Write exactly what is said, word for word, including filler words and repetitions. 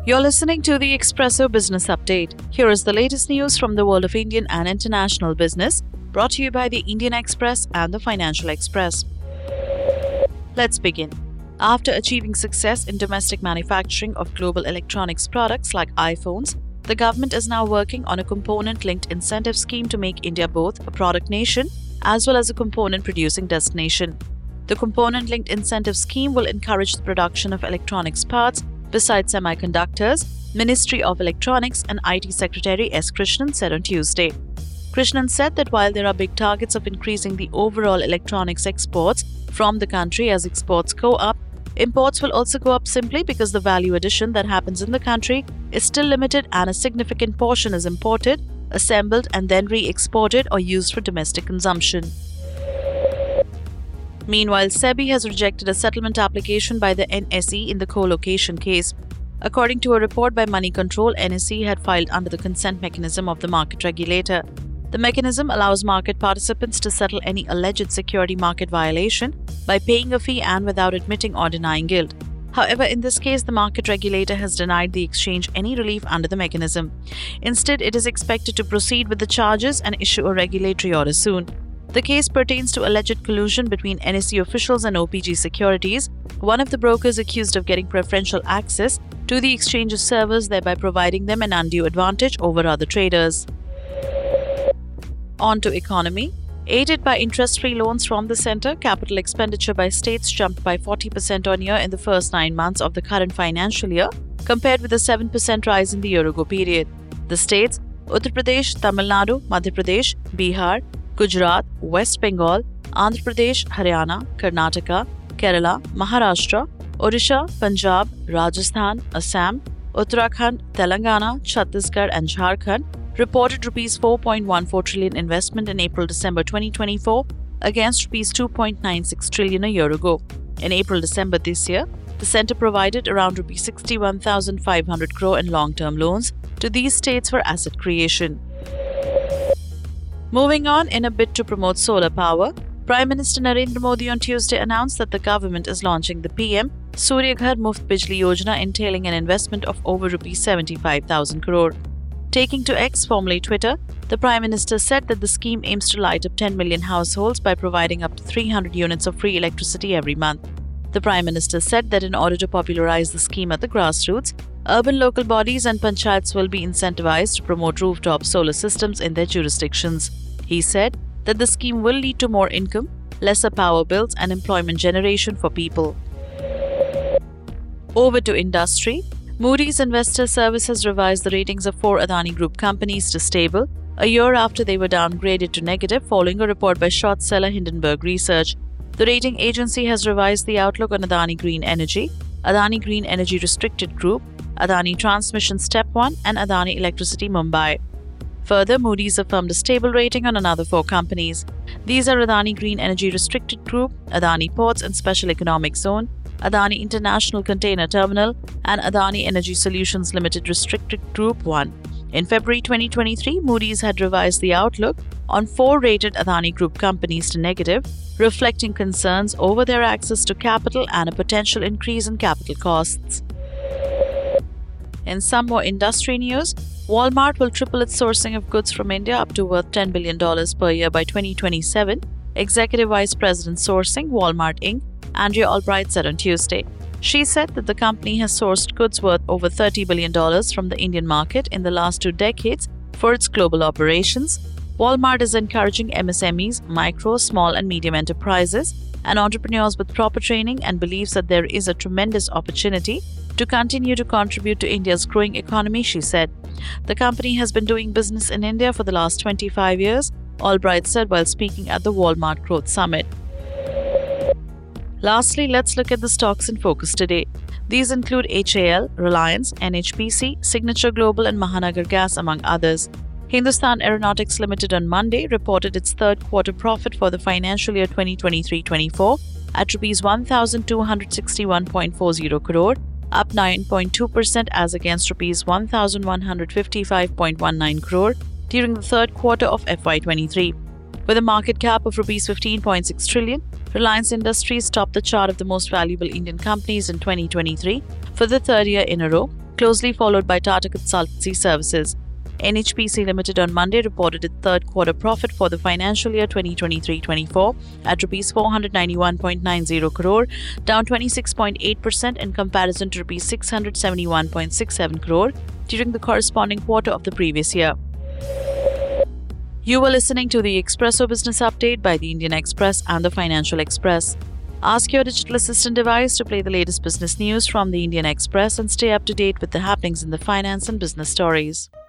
You're listening to the Expresso Business Update. Here is the latest news from the world of Indian and international business, brought to you by the Indian Express and the Financial Express. Let's begin. After achieving success in domestic manufacturing of global electronics products like iPhones, the government is now working on a component-linked incentive scheme to make India both a product nation as well as a component-producing destination. The component-linked incentive scheme will encourage the production of electronics parts besides semiconductors, Ministry of Electronics and I T Secretary S. Krishnan said on Tuesday. Krishnan said that while there are big targets of increasing the overall electronics exports from the country as exports go up, imports will also go up simply because the value addition that happens in the country is still limited and a significant portion is imported, assembled and then re-exported or used for domestic consumption. Meanwhile, SEBI has rejected a settlement application by the N S E in the co-location case. According to a report by Money Control, N S E had filed under the consent mechanism of the market regulator. The mechanism allows market participants to settle any alleged security market violation by paying a fee and without admitting or denying guilt. However, in this case, the market regulator has denied the exchange any relief under the mechanism. Instead, it is expected to proceed with the charges and issue a regulatory order soon. The case pertains to alleged collusion between N S E officials and O P G Securities, one of the brokers accused of getting preferential access to the exchange's servers, thereby providing them an undue advantage over other traders. On to economy. Aided by interest-free loans from the centre, capital expenditure by states jumped by forty percent on year in the first nine months of the current financial year, compared with a seven percent rise in the year-ago period. The states, Uttar Pradesh, Tamil Nadu, Madhya Pradesh, Bihar, Gujarat, West Bengal, Andhra Pradesh, Haryana, Karnataka, Kerala, Maharashtra, Odisha, Punjab, Rajasthan, Assam, Uttarakhand, Telangana, Chhattisgarh and Jharkhand reported rupees four point one four trillion investment in April-December twenty twenty-four against rupees two point nine six trillion a year ago. In April-December this year, the centre provided around rupees sixty-one thousand five hundred crore in long-term loans to these states for asset creation. Moving on, in a bid to promote solar power, Prime Minister Narendra Modi on Tuesday announced that the government is launching the P M Surya Ghar Muft Bijli Yojana, entailing an investment of over rupees seventy-five thousand crore. Taking to X, formerly Twitter, the Prime Minister said that the scheme aims to light up ten million households by providing up to three hundred units of free electricity every month. The Prime Minister said that in order to popularize the scheme at the grassroots, urban local bodies and panchayats will be incentivized to promote rooftop solar systems in their jurisdictions. He said that the scheme will lead to more income, lesser power bills and employment generation for people. Over to industry. Moody's Investor Service has revised the ratings of four Adani Group companies to stable, a year after they were downgraded to negative following a report by short seller Hindenburg Research. The rating agency has revised the outlook on Adani Green Energy, Adani Green Energy Restricted Group, Adani Transmission Step one and Adani Electricity Mumbai. Further, Moody's affirmed a stable rating on another four companies. These are Adani Green Energy Restricted Group, Adani Ports and Special Economic Zone, Adani International Container Terminal and Adani Energy Solutions Limited Restricted Group one. In February twenty twenty-three, Moody's had revised the outlook on four rated Adani Group companies to negative, reflecting concerns over their access to capital and a potential increase in capital costs. In some more industry news, Walmart will triple its sourcing of goods from India up to worth ten billion dollars per year by twenty twenty-seven, Executive Vice President Sourcing, Walmart Incorporated, Andrea Albright said on Tuesday. She said that the company has sourced goods worth over thirty billion dollars from the Indian market in the last two decades for its global operations. Walmart is encouraging M S M Es, micro, small and medium enterprises and entrepreneurs with proper training and believes that there is a tremendous opportunity to continue to contribute to India's growing economy, she said. The company has been doing business in India for the last twenty-five years, Albright said while speaking at the Walmart Growth Summit. Lastly, let's look at the stocks in focus today. These include H A L, Reliance, N H P C, Signature Global and Mahanagar Gas among others. Hindustan Aeronautics Limited on Monday reported its third quarter profit for the financial year twenty twenty-three twenty-four at rupees one thousand two hundred sixty-one point four zero crore, up nine point two percent as against rupees one thousand one hundred fifty-five point one nine crore during the third quarter of F Y twenty-three. With a market cap of rupees fifteen point six trillion, Reliance Industries topped the chart of the most valuable Indian companies in twenty twenty-three for the third year in a row, closely followed by Tata Consultancy Services. N H P C Limited on Monday reported its third quarter profit for the financial year twenty twenty-three twenty-four at rupees four hundred ninety-one point nine zero crore, down twenty-six point eight percent in comparison to rupees six hundred seventy-one point six seven crore during the corresponding quarter of the previous year. You were listening to the Expresso Business Update by the Indian Express and the Financial Express. Ask your digital assistant device to play the latest business news from the Indian Express and stay up to date with the happenings in the finance and business stories.